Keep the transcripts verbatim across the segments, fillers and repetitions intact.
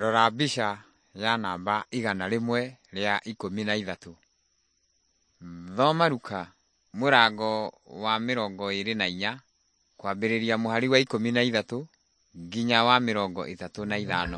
Rora mbica ya namba igana rimwe ria ikumi na ithatu. Thoma Luka murango wa mirongo iri na inya kwambiriria muhari wa ikumi na ithatu nginya wa mirongo ithatu na ithano.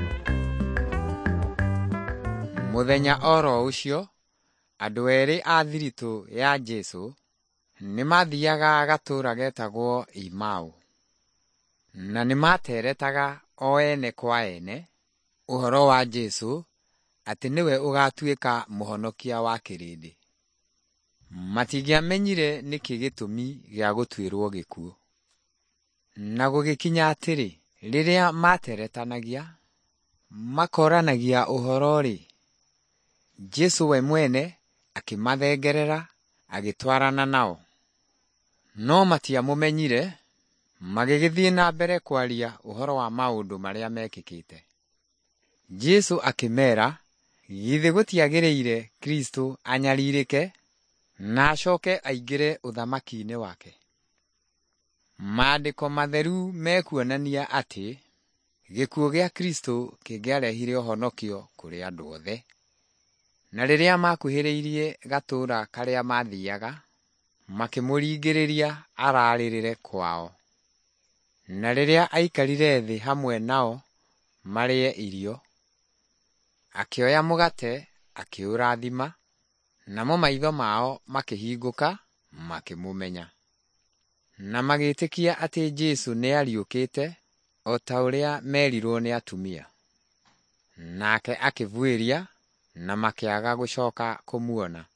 Muthenya oro ucio andu eri a thiritu ya Jesu nimathiaga gatura getagwo Imau, na nimateretaga o ene kwa ene uhoro wa Jesu ati niwe ugatuika muhonokia wa kirindi. Matingiamenyire niki gitumi gia gutwirwo gikuo. Na gugikinya atiri riria materetanagia makoranagia uhoro ri, Jesu we mwene akimathengerera agitwarana nao. No matiamumenyire, magigithie na mbere kwaria uhoro wa maundu maria mekikite. Jesu akimera githe gutiagiriire Kristo anyaririke na acoke aingire uthamaki-ini wake. Maandiko matheru mekuonania ati gikuo gia Kristo kingiarehire uhonokio kuri andu othe. Na riria makuhiriirie gatura karia mathiaga makimuringiriria araririre kwao. Na riria aikarire thi hamwe nao marie irio, akioya mugate akiurathima, namo maitho mao makihinguka makimumenya. Na magitikia ati Jesu ni ariukite o ta uria merirwo ni atumia. Nake akivuiria na makiaga gucoka kumuona.